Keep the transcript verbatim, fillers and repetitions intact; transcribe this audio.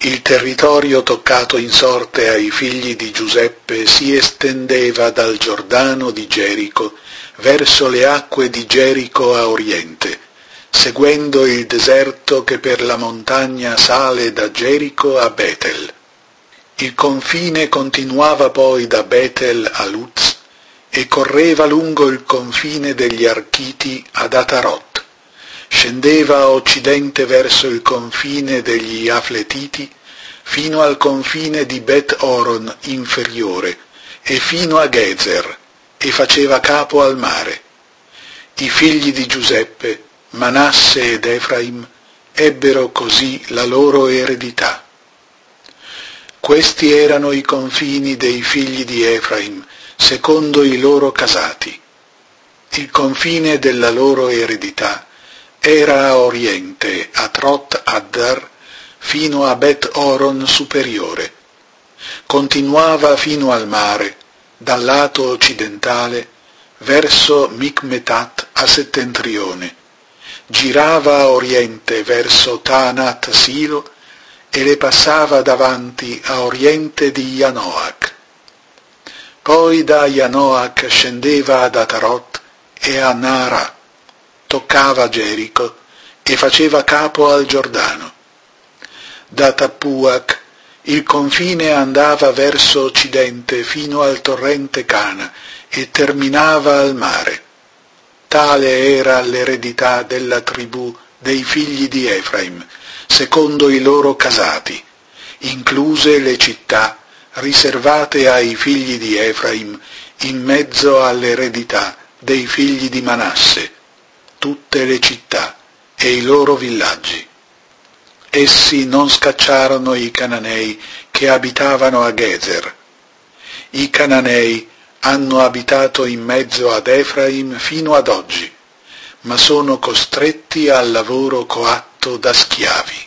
Il territorio toccato in sorte ai figli di Giuseppe si estendeva dal Giordano di Gerico verso le acque di Gerico a oriente, seguendo il deserto che per la montagna sale da Gerico a Betel. Il confine continuava poi da Betel a Luz e correva lungo il confine degli Architi ad Atarot. Scendeva a occidente verso il confine degli Afletiti fino al confine di Bet Oron inferiore e fino a Gezer, e faceva capo al mare. I figli di Giuseppe, Manasse ed Efraim, ebbero così la loro eredità. Questi erano i confini dei figli di Efraim, secondo i loro casati. Il confine della loro eredità era a oriente, a Trot Addar, fino a Bet Oron superiore. Continuava fino al mare, dal lato occidentale, verso Micmetat a settentrione. Girava a oriente verso Taanat Silo e le passava davanti a oriente di Janoach. Poi da Janoach scendeva ad Atarot e a Nara, toccava Gerico e faceva capo al Giordano. Da Tappuach il confine andava verso occidente fino al torrente Cana e terminava al mare. Tale era l'eredità della tribù dei figli di Efraim, secondo i loro casati, incluse le città riservate ai figli di Efraim in mezzo all'eredità dei figli di Manasse, tutte le città e i loro villaggi. Essi non scacciarono i Cananei che abitavano a Gezer. I Cananei hanno abitato in mezzo ad Efraim fino ad oggi, ma sono costretti al lavoro coatto da schiavi.